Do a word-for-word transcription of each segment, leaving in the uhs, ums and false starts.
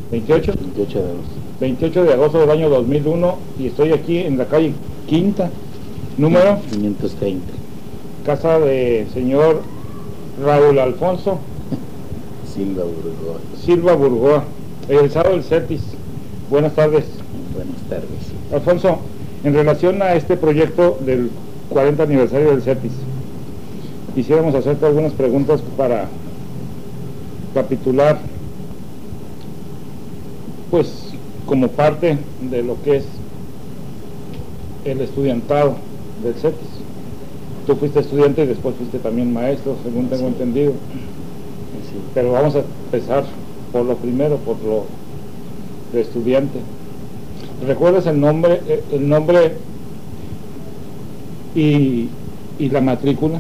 veintiocho. veintiocho de agosto. veintiocho de agosto del año dos mil uno y estoy aquí en la calle Quinta, número quinientos treinta. casa de señor Raúl Alfonso Silva Burgoa. Silva Burgoa, egresado del CETIS. Buenas tardes. Buenas tardes. Alfonso, en relación a este proyecto del cuarenta aniversario del CETIS, quisiéramos hacerte algunas preguntas para capitular, pues, como parte de lo que es el estudiantado del CETIS. Tú fuiste estudiante y después fuiste también maestro, según tengo Sí. entendido. Sí. Pero vamos a empezar por lo primero, por lo de estudiante. ¿Recuerdas el nombre, el nombre y, y la matrícula?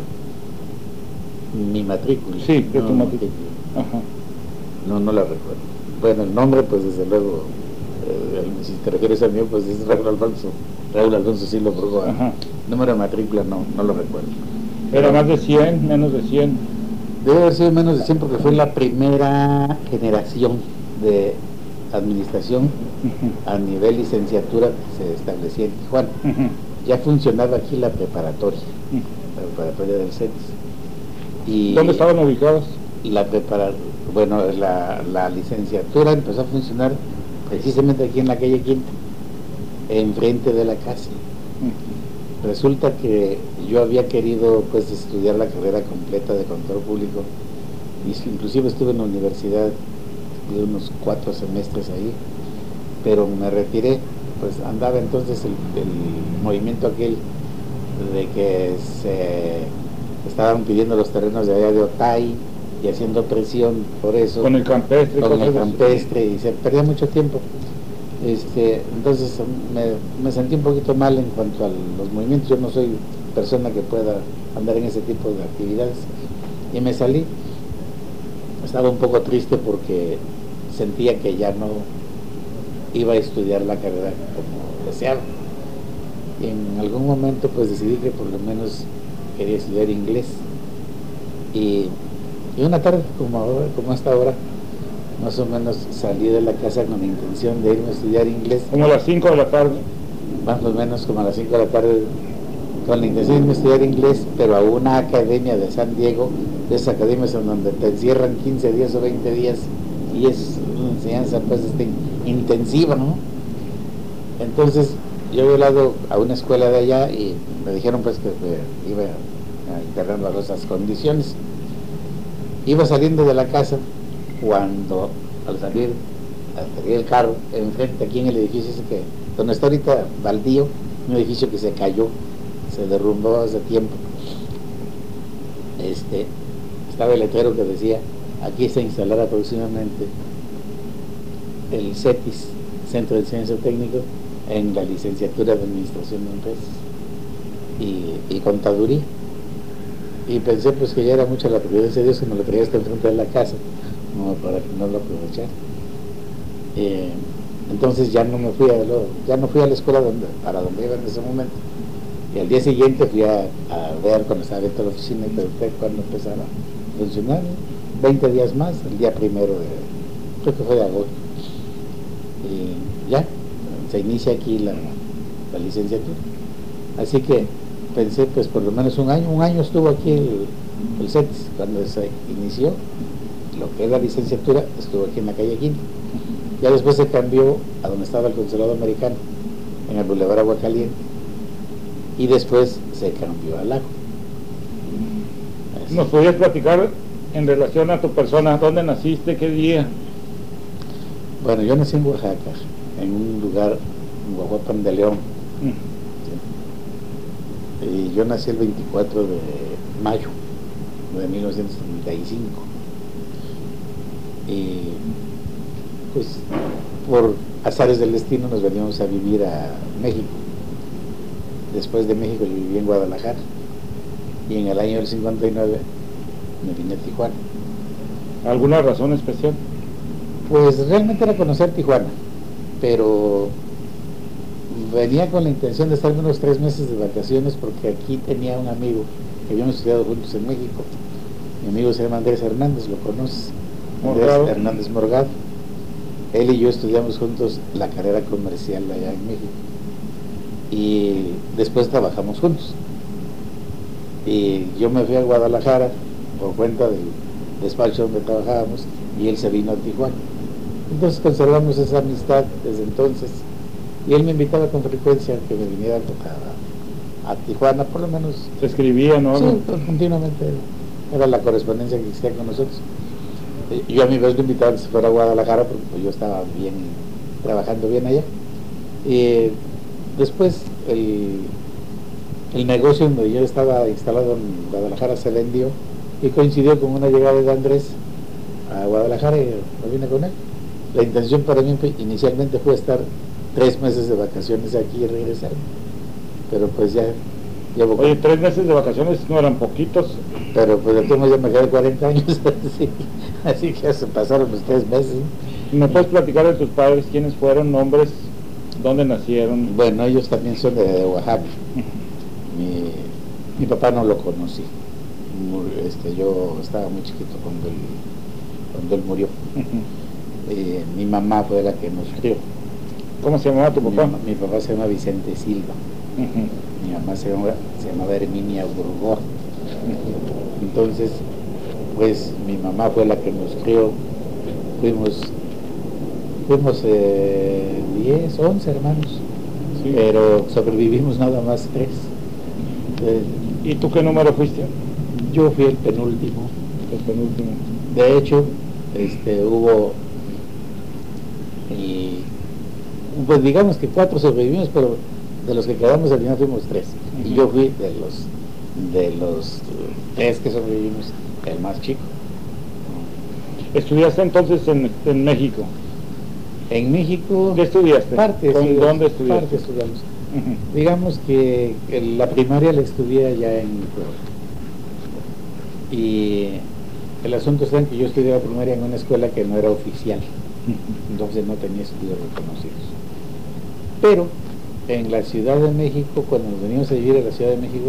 Mi matrícula. Sí, de no, tu matrícula. Ajá. No, no la recuerdo. Bueno, el nombre, pues desde luego, eh, si te refieres al mío, pues es Raúl Alfonso. Raúl Alfonso Silva Burgoa. Ajá. Número de matrícula no, no lo recuerdo. ¿Era más de cien, menos de cien? Debe haber sido menos de cien porque fue la primera generación de administración Uh-huh. a nivel licenciatura que se establecía en Tijuana. Uh-huh. Ya funcionaba aquí la preparatoria, Uh-huh. la preparatoria del CETIS. Y ¿Dónde estaban ubicados? la prepara, bueno, la, la licenciatura empezó a funcionar precisamente aquí en la calle Quinta, enfrente de la casa. Uh-huh. Resulta que yo había querido pues estudiar la carrera completa de contador público, y inclusive estuve en la universidad de unos cuatro semestres ahí, pero me retiré. Pues andaba entonces el, el movimiento aquel de que se estaban pidiendo los terrenos de allá de Otay y haciendo presión por eso Con el campestre. con el cosas así. campestre, y se perdía mucho tiempo. Este, entonces me, me sentí un poquito mal en cuanto a los movimientos. Yo no soy persona que pueda andar en ese tipo de actividades y me salí. Estaba un poco triste porque sentía que ya no iba a estudiar la carrera como deseaba, y en algún momento pues decidí que por lo menos quería estudiar inglés, y, y una tarde como ahora, como hasta ahora, más o menos salí de la casa con la intención de irme a estudiar inglés, Como a las cinco de la tarde. más o menos como a las cinco de la tarde, con la intención de irme a estudiar inglés, pero a una academia de San Diego, de esas academias en donde te encierran quince días o veinte días, y es una enseñanza pues este, intensiva, ¿no? Entonces yo había hablado a una escuela de allá y me dijeron pues que me iba a internar bajo esas condiciones. Iba saliendo de la casa cuando al salir, al salir el carro, enfrente aquí en el edificio ese que, donde está ahorita baldío, un edificio que se cayó, se derrumbó hace tiempo, este, estaba el letrero que decía: aquí se instalará próximamente el CETIS, Centro de Enseñanza Técnico, en la licenciatura de Administración de Empresas y, y Contaduría. Y pensé pues que ya era mucha la providencia de Dios que me lo traía hasta enfrente de la casa, como para que no lo aprovechara. Eh, entonces ya no me fui a lo, ya no fui a la escuela donde, para donde iba en ese momento. Y al día siguiente fui a, a ver cuando estaba abierta la oficina y pregunté cuándo empezaba a funcionar. veinte días más, el día primero de, creo que fue de agosto. Y ya, se inicia aquí la, la licenciatura. Así que pensé, pues por lo menos un año, un año estuvo aquí el, el CETIS, cuando se inició lo que es la licenciatura, estuvo aquí en la calle Quinta. Ya después se cambió a donde estaba el consulado americano, en el Boulevard Agua Caliente, y después se cambió al lago. Así. ¿Nos podías platicar en relación a tu persona? ¿Dónde naciste? ¿Qué día? Bueno, yo nací en Oaxaca, en un lugar, en Guajuapan de León. Mm. Y yo nací el veinticuatro de mayo de mil novecientos treinta y cinco. Y pues por azares del destino nos venimos a vivir a México. Después de México yo viví en Guadalajara, y en el año del cincuenta y nueve me vine a Tijuana. ¿Alguna razón especial? Pues realmente era conocer Tijuana, pero venía con la intención de estar unos tres meses de vacaciones, porque aquí tenía un amigo que habíamos estudiado juntos en México. Mi amigo se llama Andrés Hernández, ¿lo conoces? Andrés Morgado. Hernández Morgado. él y yo estudiamos juntos la carrera comercial allá en México y después trabajamos juntos. Y yo me fui a Guadalajara por cuenta del despacho donde trabajábamos y él se vino a Tijuana. Entonces conservamos esa amistad desde entonces y él me invitaba con frecuencia a que me viniera a, a Tijuana, por lo menos. ¿Se escribía, no? Sí, pues, continuamente era la correspondencia que existía con nosotros. Yo a mi vez lo invitaba a que se fuera a Guadalajara porque pues, yo estaba bien, trabajando bien allá. Y después el, el negocio donde yo estaba instalado en Guadalajara se vendió y coincidió con una llegada de Andrés a Guadalajara y me vine con él. La intención para mí inicialmente fue estar tres meses de vacaciones aquí y regresar, pero pues ya llevo... Oye, tres meses de vacaciones no eran poquitos. Pero pues de todos ya me quedé cuarenta años, así, así que ya se pasaron los tres meses. ¿Me puedes platicar de tus padres? ¿Quiénes fueron? ¿Nombres? ¿Dónde nacieron? Bueno, ellos también son de Oaxaca. Mi, mi papá no lo conocí. Muy, este, yo estaba muy chiquito cuando él, cuando él murió. Eh, mi mamá fue la que nos crió. ¿Cómo se llamaba tu papá? Mi, mi papá se llama Vicente Silva. Uh-huh. Mi mamá se llamaba, se llamaba Herminia Burgó. Uh-huh. Entonces, pues mi mamá fue la que nos crió. Fuimos, fuimos eh, diez, once hermanos, sí. Pero sobrevivimos nada más tres. Eh, ¿Y tú qué número fuiste? Yo fui el penúltimo. El penúltimo. De hecho, este, hubo, y, pues digamos que cuatro sobrevivimos, pero de los que quedamos al final fuimos tres. Uh-huh. Y yo fui de los, de los tres que sobrevivimos, el más chico. ¿Estudiaste entonces en, en México? En México... ¿Qué estudiaste? Parte ¿Con estudiamos, dónde estudiaste? Parte estudiamos. Uh-huh. Digamos que, que la primaria la estudié allá en Puebla. Y el asunto está en que yo estudié la primaria en una escuela que no era oficial. Uh-huh. Entonces no tenía estudios reconocidos. Pero en la Ciudad de México, cuando nos venimos a vivir a la Ciudad de México,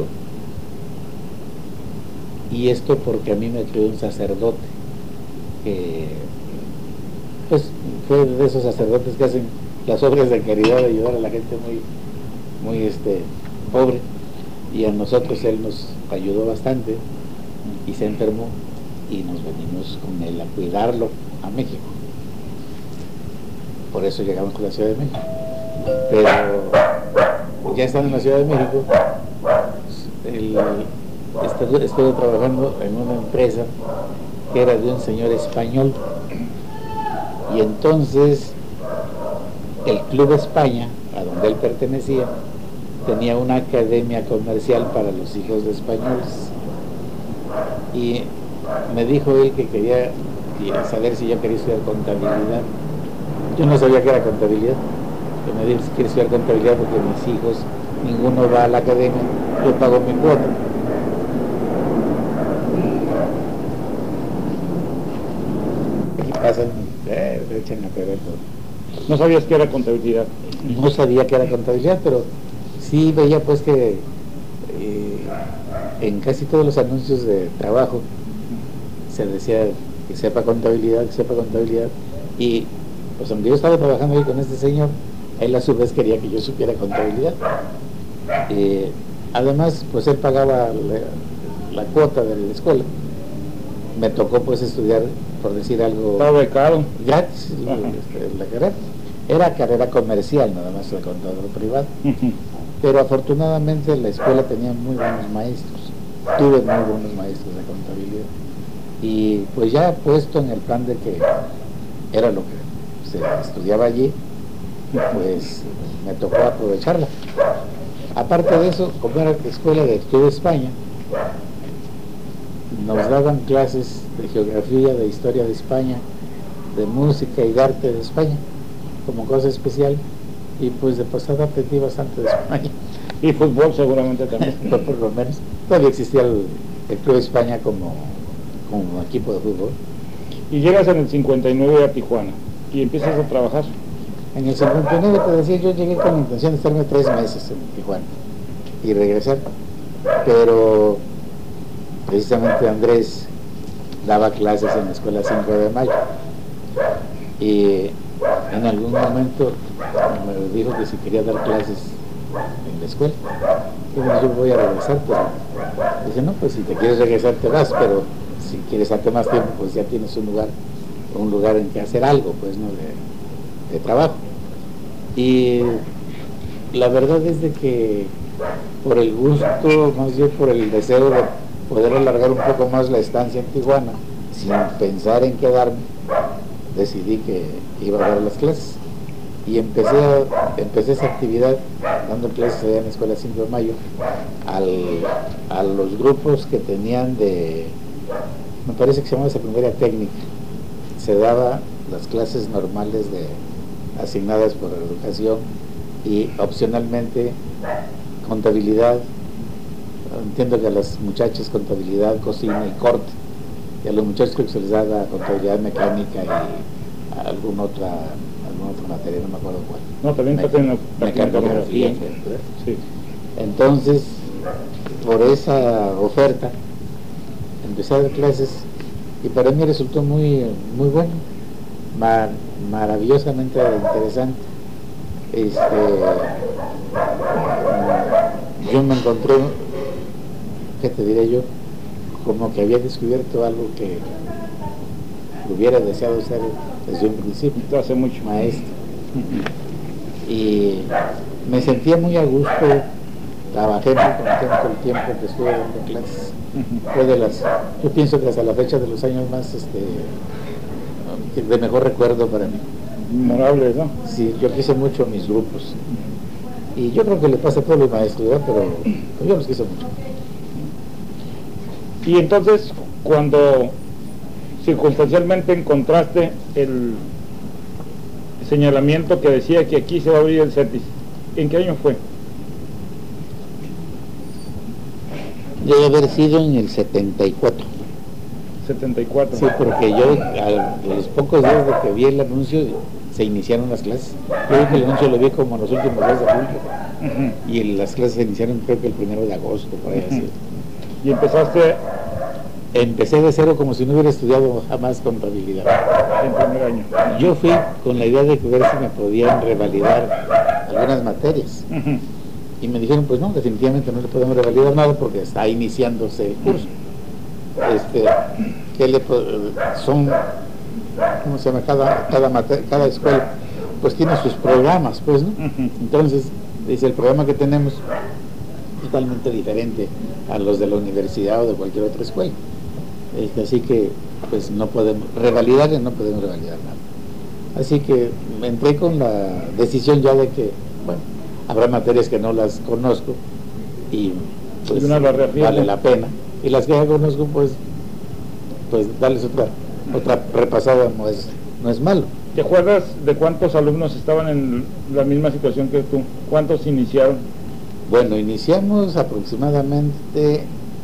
y esto porque a mí me crió un sacerdote, que pues fue de esos sacerdotes que hacen las obras de caridad de ayudar a la gente muy, muy este, pobre, y a nosotros él nos ayudó bastante y se enfermó y nos venimos con él a cuidarlo a México. Por eso llegamos a la Ciudad de México. Pero ya estando en la Ciudad de México, el, estuve, estuve trabajando en una empresa que era de un señor español, y entonces el Club España, a donde él pertenecía, tenía una academia comercial para los hijos de españoles, y me dijo él que quería saber si yo quería estudiar contabilidad. Yo no sabía que era contabilidad, que me dijo si quiere estudiar contabilidad porque mis hijos, ninguno va a la academia, yo pago mi cuota. Pasan, eh, echan a perder todo. ¿No sabías que era contabilidad? No sabía que era contabilidad, pero sí veía pues que eh, en casi todos los anuncios de trabajo se decía que sepa contabilidad, que sepa contabilidad, y pues aunque yo estaba trabajando ahí con este señor, él a su vez quería que yo supiera contabilidad. Eh, además, pues él pagaba la, la cuota de la escuela. Me tocó pues estudiar, por decir algo, ¿estaba becado? Gratis, la, la carrera. Era carrera comercial, nada más el contador privado. Uh-huh. Pero afortunadamente la escuela tenía muy buenos maestros. Tuve muy buenos maestros de contabilidad. Y pues ya puesto en el plan de que era lo que se estudiaba allí, pues me tocó aprovecharla. Aparte de eso, como era la escuela de Club España, nos daban clases de geografía, de historia de España, de música y de arte de España, como cosa especial, y pues de pasada aprendí bastante de España. Y fútbol seguramente también. por, por lo menos, todavía existía el, el Club España como, como equipo de fútbol. Y llegas en el cincuenta y nueve a Tijuana, y empiezas a trabajar. En el cincuenta y nueve, te decía, yo llegué con la intención de estarme tres meses en Tijuana, y regresar, pero precisamente Andrés daba clases en la escuela cinco de mayo y en algún momento me dijo que si quería dar clases en la escuela. Y bueno, yo voy a regresar, pero dice, no, pues si te quieres regresar te vas, pero si quieres hacer más tiempo, pues ya tienes un lugar, un lugar en que hacer algo, pues, ¿no? De, de trabajo. Y la verdad es de que por el gusto, más bien por el deseo de poder alargar un poco más la estancia en Tijuana, sin pensar en quedarme, decidí que iba a dar las clases. Y empecé, a, empecé esa actividad dando clases allá en la Escuela cinco de Mayo al, a los grupos que tenían de, me parece que se llamaba secundaria técnica. Se daba las clases normales de, asignadas por educación y opcionalmente contabilidad. Entiendo que a las muchachas contabilidad, cocina y corte, y a los muchachos creo que se les daba contabilidad mecánica y alguna otra alguna otra materia, no me acuerdo cuál. No, también Me, mecanografía. Sí. Entonces, por esa oferta, empecé a dar clases y para mí resultó muy, muy bueno, mar, maravillosamente interesante. Este, yo me encontré, ¿qué te diré yo? Como que había descubierto algo que hubiera deseado ser desde un principio. Hace mucho. Maestro. Y me sentía muy a gusto, trabajé muy contento el tiempo que estuve dando clases. Fue de las, yo pienso que hasta la fecha de los años más este, de mejor recuerdo para mí. Memorables, ¿no? Sí, yo quise mucho a mis grupos. Y yo creo que le pasa a todos los maestros, ¿verdad? Pero, pero yo los quise mucho. Y entonces, cuando circunstancialmente encontraste el señalamiento que decía que aquí se va a abrir el CETIS, ¿en qué año fue? Debe haber sido en el setenta y cuatro. setenta y cuatro. Sí, porque yo a los pocos días de que vi el anuncio se iniciaron las clases. Yo vi que el anuncio lo vi como en los últimos días de julio. Uh-huh. Y las clases se iniciaron creo que el primero de agosto, por ahí así. ¿Y empezaste? Empecé de cero como si no hubiera estudiado jamás contabilidad. En primer año. Yo fui con la idea de que ver si me podían revalidar algunas materias. Uh-huh. Y me dijeron, pues no, definitivamente no le podemos revalidar nada porque está iniciándose el curso. Este, que le, son, ¿cómo se llama? Cada, cada, mater, cada escuela pues tiene sus programas, pues, ¿no? Uh-huh. Entonces, dice, el programa que tenemos es totalmente diferente a los de la universidad o de cualquier otra escuela. Este, así que, pues no podemos revalidar y no podemos revalidar nada. Así que me entré con la decisión ya de que, bueno, habrá materias que no las conozco y pues una la vale la pena, y las que ya conozco pues pues darles otra otra repasada no es, no es malo. ¿Te acuerdas de cuántos alumnos estaban en la misma situación que tú? ¿Cuántos iniciaron? Bueno, iniciamos aproximadamente,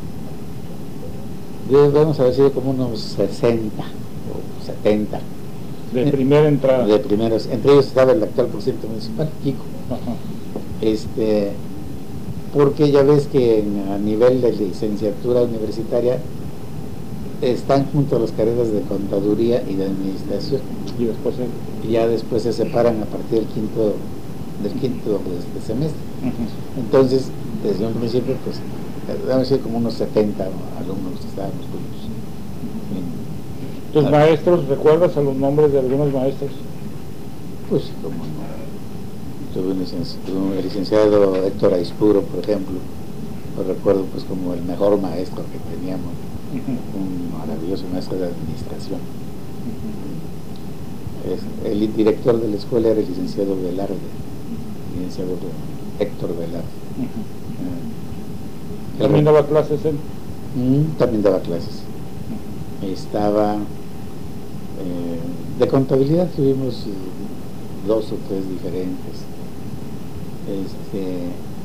vamos a decir como unos sesenta o setenta. De primera entrada. De primeros, entre ellos estaba el actual presidente municipal, Kiko. Ajá. Este, porque ya ves que en, a nivel de licenciatura universitaria están junto a las carreras de contaduría y de administración. Y después el... y ya después se separan a partir del quinto del quinto de semestre. Uh-huh. Entonces, desde un principio, pues, debemos decir como unos setenta alumnos que estábamos juntos. ¿Tus maestros, recuerdas a los nombres de algunos maestros? Pues, como no. Tuve un licenciado, un licenciado Héctor Aispuro, por ejemplo, lo recuerdo pues como el mejor maestro que teníamos, uh-huh. Un maravilloso maestro de administración. Uh-huh. Es, el director de la escuela era el licenciado Velarde, el licenciado Héctor Velarde. Uh-huh. Uh, ¿También daba clases él? Mm, también daba clases. Uh-huh. Estaba eh, de contabilidad, tuvimos eh, dos o tres diferentes. Este,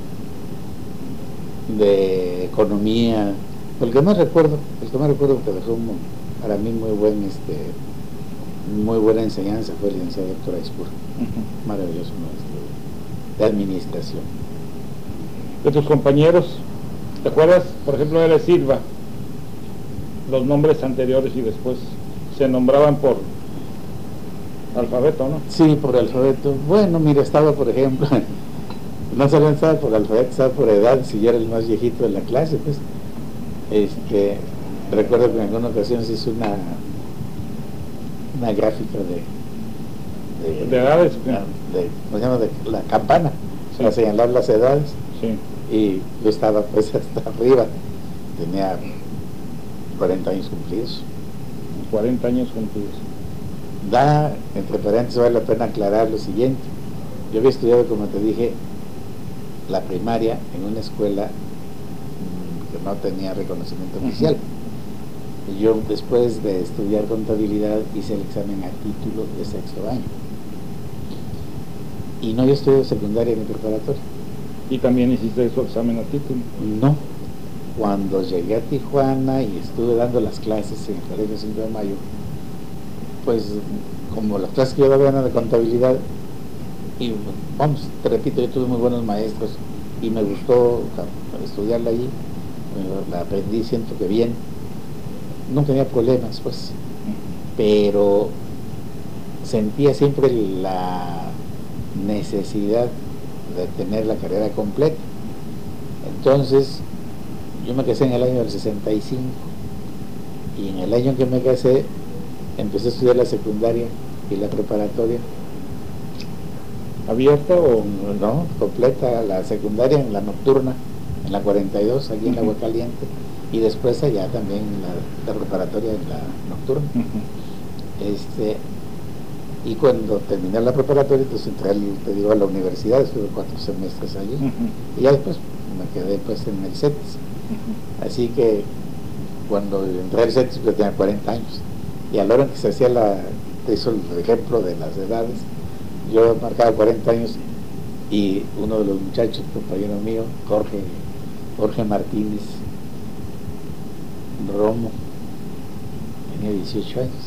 de economía, el que más recuerdo, el que más recuerdo que dejó un, para mí muy buen, este, muy buena enseñanza fue el licenciado Héctor Aispuro, uh-huh. Maravilloso maestro de administración. De tus compañeros, ¿te acuerdas? Por ejemplo, de Silva, los nombres anteriores y después se nombraban por Alfabeto, ¿no? Sí, por alfabeto. Bueno, mira, estaba, por ejemplo, no solo estaba por alfabeto, estaba por edad, si yo era el más viejito de la clase, pues. Este, recuerdo que en alguna ocasión se hizo una, una gráfica de... ¿De, de edades? De, de, ¿cómo se llama? De la campana, sí, para señalar las edades. Sí. Y yo estaba pues hasta arriba, tenía cuarenta años cumplidos. cuarenta años cumplidos. Da, entre paréntesis, vale la pena aclarar lo siguiente. Yo había estudiado, como te dije, la primaria en una escuela mmm, que no tenía reconocimiento oficial. Y yo, después de estudiar contabilidad, hice el examen a título de sexto año. Y no había estudiado secundaria ni preparatoria. ¿Y también hiciste su examen a título? No. Cuando llegué a Tijuana y estuve dando las clases en el Colegio cinco de Mayo, pues como las clases que yo daba eran de contabilidad, y vamos, te repito, yo tuve muy buenos maestros y me gustó estudiarla allí, la aprendí, siento que bien, no tenía problemas, pues, pero sentía siempre la necesidad de tener la carrera completa. Entonces yo me casé en el año del sesenta y cinco y en el año que me casé empecé a estudiar la secundaria y la preparatoria. ¿Abierta o...? No, completa, la secundaria en la nocturna, en la cuarenta y dos, aquí en uh-huh. Aguascalientes, y después allá también la, la preparatoria en la nocturna. Uh-huh. Este, y cuando terminé la preparatoria, entonces entré, te digo, a la universidad, estuve cuatro semestres allí, uh-huh. y ya después me quedé pues en el CETIS. Uh-huh. Así que cuando entré al CETIS yo tenía cuarenta años, y a la hora en que se hacía la, te hizo el ejemplo de las edades, yo marcaba cuarenta años y uno de los muchachos, compañero mío, Jorge, Jorge Martínez Romo, tenía dieciocho años.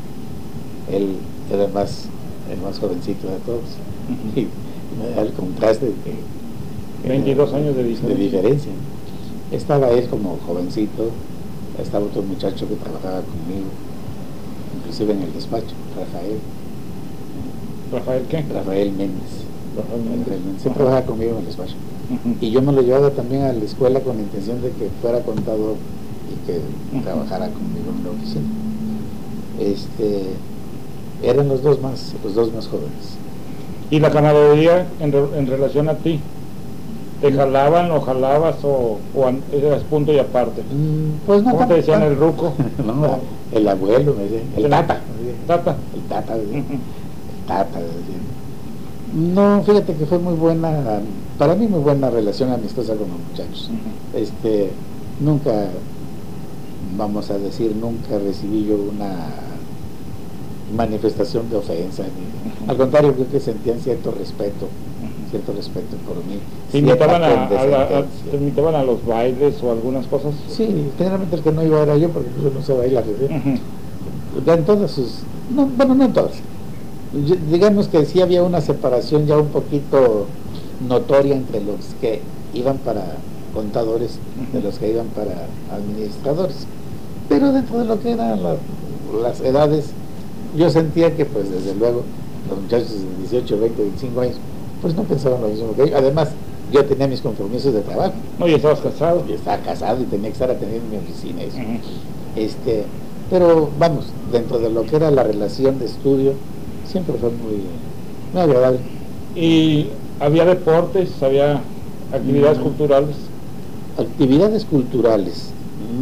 Él era el más, el más jovencito de todos. Uh-huh. Y me da el contraste de que veintidós años de diferencia. de diferencia. Estaba él como jovencito, estaba otro muchacho que trabajaba conmigo, inclusive en el despacho, Rafael. ¿Rafael qué? Rafael Méndez. Rafael Méndez. Rafael Méndez. Se trabajaba conmigo en el despacho. Uh-huh. Y yo me lo llevaba también a la escuela con la intención de que fuera contador y que uh-huh. trabajara conmigo en la oficina. Este, eran los dos más, los dos más jóvenes. ¿Y la camaradería en, re, en relación a ti? ¿Te jalaban o jalabas o, o eras punto y aparte? Mm, pues no. ¿Cómo te decían el ruco? No, el abuelo me decía, el tata. Tata. El tata, uh-huh. Tata, no, fíjate que fue muy buena, para mí muy buena relación amistosa con los muchachos. Uh-huh. Este, nunca, vamos a decir, nunca recibí yo una manifestación de ofensa. Uh-huh. Al contrario, creo que sentían cierto respeto, uh-huh. cierto respeto por mí. ¿Te invitaban a, a, la, a, ¿Te invitaban a los bailes o algunas cosas? Sí, generalmente el que no iba era yo, porque yo no sé bailar. Uh-huh. En todas sus, no, bueno, no en todas. Digamos que sí había una separación ya un poquito notoria entre los que iban para contadores de los que iban para administradores, pero dentro de lo que eran la, las edades yo sentía que pues desde luego los muchachos de dieciocho, veinte, veinticinco años pues no pensaban lo mismo que yo. Además yo tenía mis compromisos de trabajo. No, y estabas casado. Yo estaba casado y tenía que estar atendiendo mi oficina eso. Uh-huh. este pero vamos, dentro de lo que era la relación de estudio siempre fue muy, muy agradable. ¿Y había deportes, había actividades mm. culturales? Actividades culturales.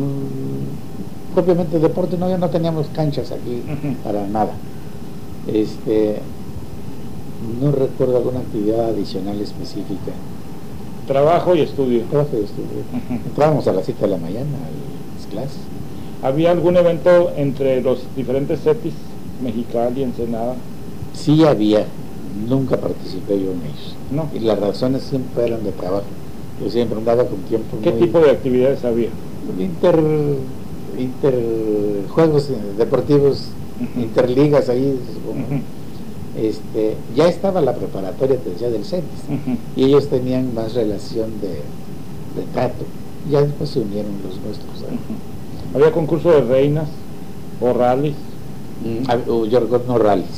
Mm, propiamente deporte no, ya no teníamos canchas aquí uh-huh. para nada. Este, no recuerdo alguna actividad adicional específica. Trabajo y estudio. Trabajo y estudio. Uh-huh. Entrábamos a las siete de la mañana a las clases. ¿Había algún evento entre los diferentes CETIS, Mexicali, Ensenada? Sí había, nunca participé yo en ellos. No. Y las razones siempre eran de trabajo. Yo siempre andaba con tiempo. ¿Qué muy... tipo de actividades había? Inter, inter juegos deportivos, uh-huh. interligas ahí. Uh-huh. Este, ya estaba la preparatoria, te decía, del CETIS, uh-huh. y ellos tenían más relación de, de trato. Ya después se unieron los nuestros. Uh-huh. ¿Había concurso de reinas o rallies? Mm, yo recuerdo no rallies.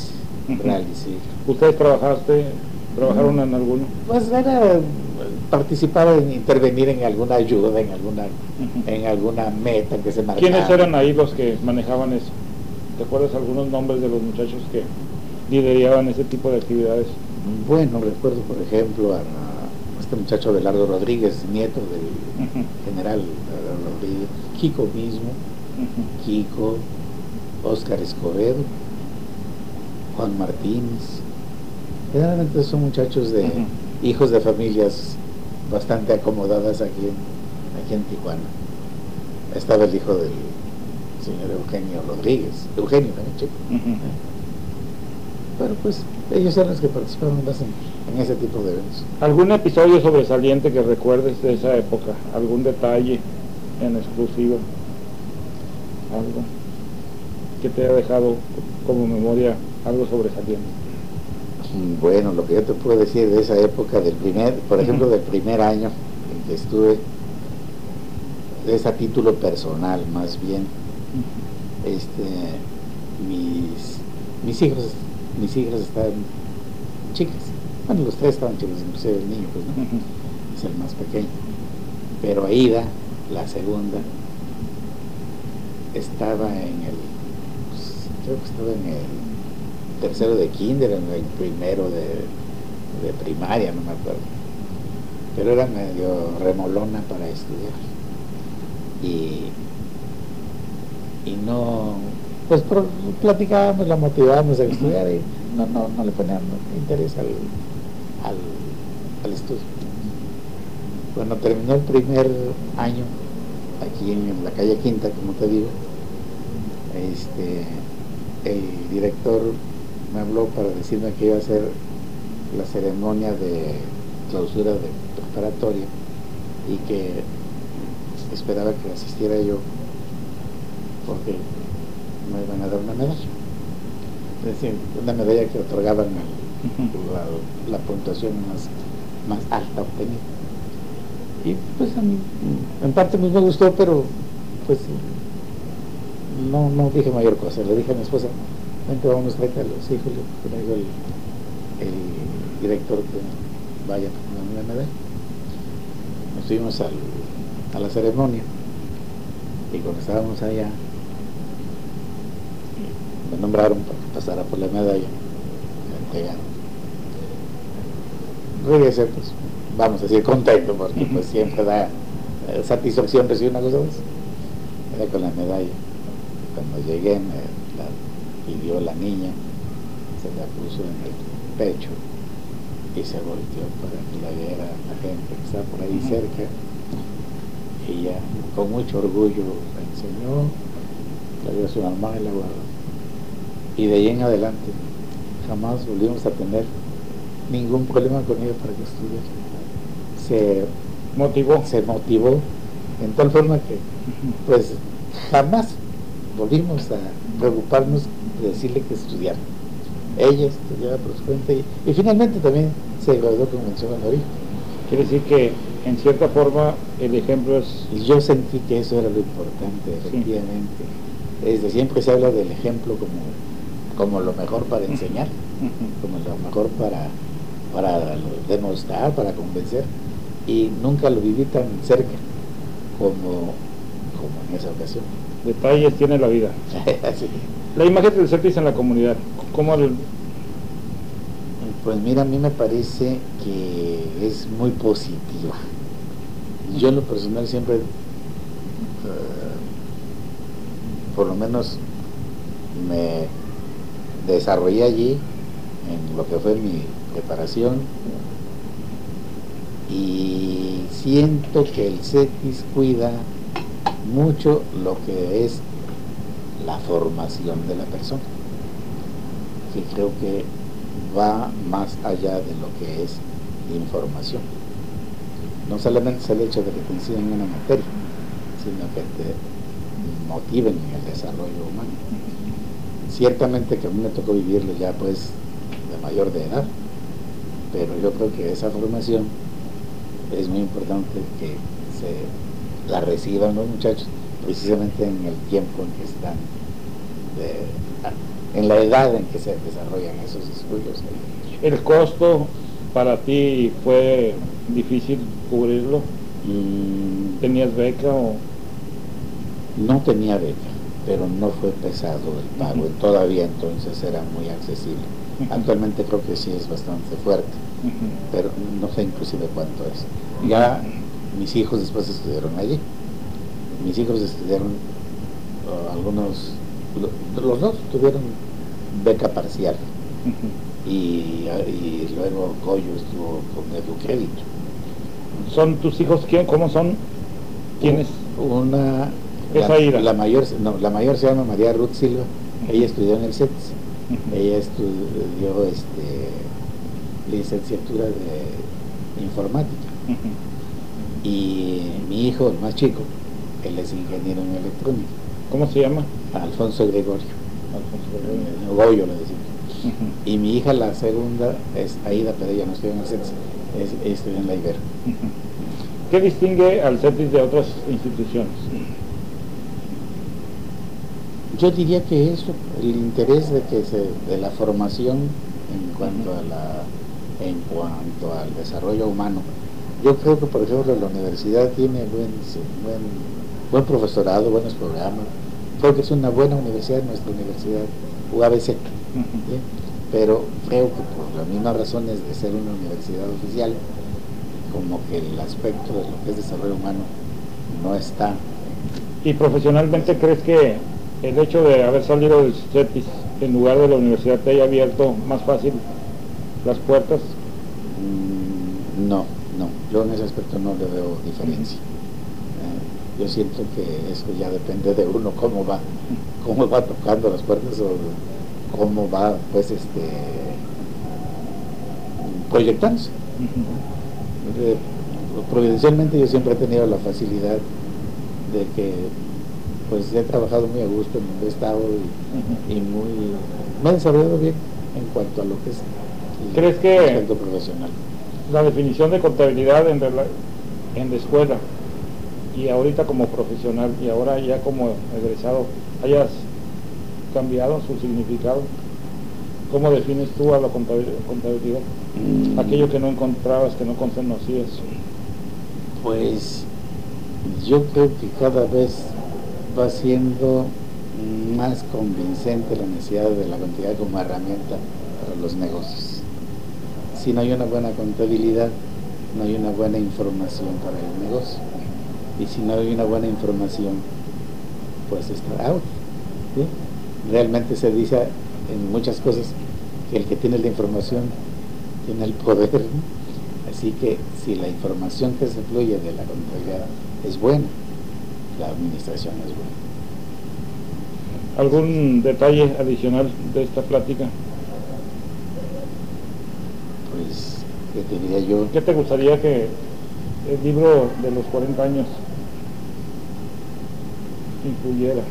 rally, sí. ¿Ustedes trabajaste, trabajaron mm. en alguno? Pues era participar en intervenir en alguna ayuda, en alguna, uh-huh. en alguna meta que se marcaba. ¿Quiénes eran ahí los que manejaban eso? ¿Te acuerdas algunos nombres de los muchachos que lideraban ese tipo de actividades? Bueno, recuerdo por ejemplo a, a este muchacho Abelardo Rodríguez, nieto del uh-huh. general Rodríguez, Kiko mismo, uh-huh. Kiko, Óscar Escobedo, Juan Martínez. Generalmente son muchachos de uh-huh. hijos de familias bastante acomodadas aquí en, aquí en Tijuana. Estaba el hijo del señor Eugenio Rodríguez, Eugenio también, chico. Uh-huh. Pero pues ellos eran los que participaban más en, en ese tipo de eventos. ¿Algún episodio sobresaliente que recuerdes de esa época? ¿Algún detalle en exclusiva? ¿Algo que te haya dejado como memoria algo sobresaliente? Bueno, lo que yo te puedo decir de esa época, del primer, por ejemplo, uh-huh. del primer año en que estuve, es a título personal más bien, uh-huh. este, mis, mis hijos, mis hijas estaban chicas, bueno, los tres estaban chicos, inclusive el niño, pues, ¿no? Uh-huh. Es el más pequeño, pero Aida, la segunda, estaba en el, pues, creo que estaba en el tercero de kinder, en el primero de, de primaria, no me acuerdo, pero era medio remolona para estudiar y y no, pues por, platicábamos, la motivábamos a estudiar y no, no, no le ponían interés al, al, al estudio. Cuando terminó el primer año aquí en, en la calle Quinta, como te digo, este el director me habló para decirme que iba a hacer la ceremonia de clausura de preparatoria y que esperaba que asistiera yo porque me iban a dar una medalla, es decir, una medalla que otorgaban a la, la puntuación más, más alta obtenida. Y pues a mí, en parte pues me gustó, pero pues no, no dije mayor cosa. Le dije a mi esposa, vente, vamos a traer a los hijos, le traigo el, el director que vaya a poner una medalla. Nos fuimos al, a la ceremonia y cuando estábamos allá me nombraron para que pasara por la medalla, me entregaron. Regresé, pues vamos a decir contento, porque pues siempre da eh, satisfacción recibir una cosa más. Era con la medalla. Cuando llegué me la pidió la niña, se la puso en el pecho y se volteó para que la viera la gente que está por ahí cerca, y ella con mucho orgullo la enseñó, la dio a su mamá y la guardó, y de ahí en adelante jamás volvimos a tener ningún problema con ella para que estudiara. Se motivó se motivó en tal forma que pues jamás volvimos a preocuparnos de decirle que estudiara. Ella estudiaba por su cuenta y, y finalmente también se graduó con mención honorífica. Quiere decir que en cierta forma el ejemplo es... Y yo sentí que eso era lo importante, efectivamente. Sí. Es de siempre se habla del ejemplo como, como lo mejor para enseñar, uh-huh. como lo mejor para, para demostrar, para convencer, y nunca lo viví tan cerca como, como en esa ocasión. Detalles tiene la vida. Sí. La imagen del CETIS en la comunidad, ¿cómo el... Pues mira, a mí me parece que es muy positiva. Yo en lo personal siempre, uh, por lo menos me desarrollé allí en lo que fue mi preparación, y siento que el CETIS cuida mucho lo que es la formación de la persona, que creo que va más allá de lo que es información. No solamente es el hecho de que te enseñen una materia, sino que te motiven en el desarrollo humano. Ciertamente que a mí me tocó vivirlo ya pues de mayor de edad, pero yo creo que esa formación es muy importante que se la reciban los muchachos precisamente en el tiempo en que están de, en la edad en que se desarrollan esos estudios. ¿El costo para ti fue difícil cubrirlo? Mm, ¿Tenías beca o...? No tenía beca, pero no fue pesado el pago, Uh-huh. todavía entonces era muy accesible. Uh-huh. Actualmente creo que sí es bastante fuerte, Uh-huh. pero no sé inclusive cuánto es. Ya mis hijos después estudiaron allí, mis hijos estudiaron, uh, algunos, lo, los dos tuvieron beca parcial. Uh-huh. y, y luego Goyo estuvo con Educrédito. ¿Son tus hijos quién? ¿Cómo son? ¿Quiénes? Una... Esa la, la mayor no, la mayor se llama María Ruth Silva. Uh-huh. Ella estudió en el CETIS. Uh-huh. Ella estudió este, licenciatura de informática. Uh-huh. Y mi hijo, el más chico, él es ingeniero en electrónica. ¿Cómo se llama? Alfonso Gregorio. Alfonso Gregorio. Goyo le decimos. Uh-huh. Y mi hija, la segunda, es Aida, pero ella no estudió en el CETIS, es, estudió en la Ibero. Uh-huh. ¿Qué distingue al CETIS de otras instituciones? Yo diría que eso, el interés de que se, de la formación en cuanto a la, en cuanto al desarrollo humano. Yo creo que, por ejemplo, la universidad tiene buen, buen, buen profesorado, buenos programas. Creo que es una buena universidad, nuestra universidad U A B C. Uh-huh. ¿Sí? Pero creo que por las mismas razones de ser una universidad oficial, como que el aspecto de lo que es desarrollo humano no está. ¿Y profesionalmente crees que el hecho de haber salido del CETIS en lugar de la universidad te haya abierto más fácil las puertas? Mm, no, no, yo en ese aspecto no le veo diferencia. Uh-huh. eh, yo siento que eso ya depende de uno, cómo va, cómo va tocando las puertas o cómo va, pues, este, proyectándose. Uh-huh. eh, providencialmente yo siempre he tenido la facilidad de que pues he trabajado muy a gusto en donde he estado y, uh-huh. y muy, me he desarrollado bien en cuanto a lo que es el ¿Crees que aspecto profesional? La definición de contabilidad en, la, en la escuela y ahorita como profesional y ahora ya como egresado hayas cambiado su significado? ¿Cómo defines tú a la contabilidad? Mm. Aquello que no encontrabas, que no conocías. Pues yo creo que cada vez va siendo más convincente la necesidad de la contabilidad como herramienta para los negocios. Si no hay una buena contabilidad, no hay una buena información para el negocio. Y si no hay una buena información, pues está out. ¿Sí? Realmente se dice en muchas cosas que el que tiene la información tiene el poder, ¿no? Así que si la información que se fluye de la contabilidad es buena, la administración es buena. ¿Algún detalle adicional de esta plática? Pues, ¿qué te diría yo? ¿Qué te gustaría que el libro de los cuarenta años incluyera?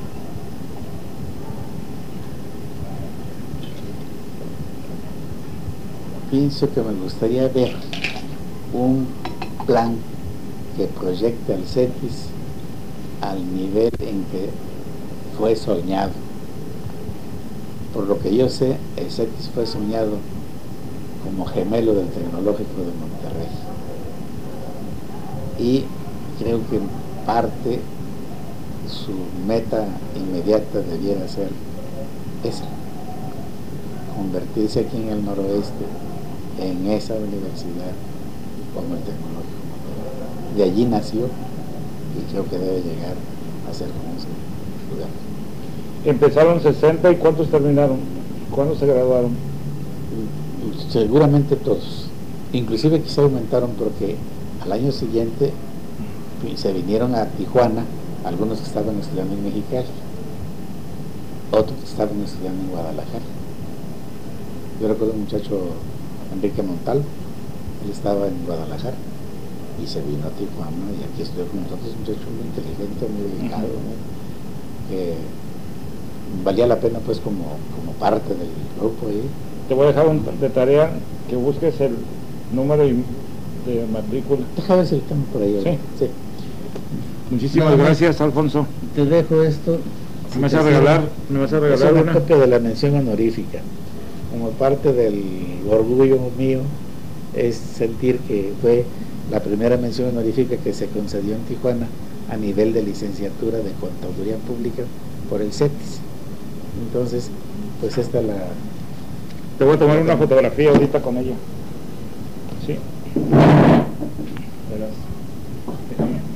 Pienso que me gustaría ver un plan que proyecte al CETIS al nivel en que fue soñado. Por lo que yo sé, el CETIS fue soñado como gemelo del Tecnológico de Monterrey. Y creo que en parte su meta inmediata debiera ser esa, convertirse aquí en el noroeste en esa universidad como el Tecnológico. De allí nació y creo que debe llegar a ser como ese lugar. Empezaron sesenta y ¿cuántos terminaron? ¿Cuándo se graduaron? Seguramente todos. Inclusive quizá aumentaron porque al año siguiente se vinieron a Tijuana algunos que estaban estudiando en Mexicali, otros que estaban estudiando en Guadalajara. Yo recuerdo un muchacho, Enrique Montal, él estaba en Guadalajara y se vino a Tijuana y aquí estudió con nosotros, un muchacho muy inteligente, muy dedicado, ¿no? Que valía la pena pues como, como parte del grupo ahí. Te voy a dejar un, de tarea que busques el número de matrícula. Déjame ver si estamos por ahí. Sí. Sí. Muchísimas no, gracias, Alfonso. Te dejo esto ¿Me vas a regalar, me vas a regalar es una, una? copia de la mención honorífica. Como parte del orgullo mío es sentir que fue la primera mención honorífica que se concedió en Tijuana a nivel de licenciatura de Contaduría Pública por el CETIS. Entonces, pues esta la... Te voy a tomar una fotografía ahorita con ella. Sí. Verás. Déjame.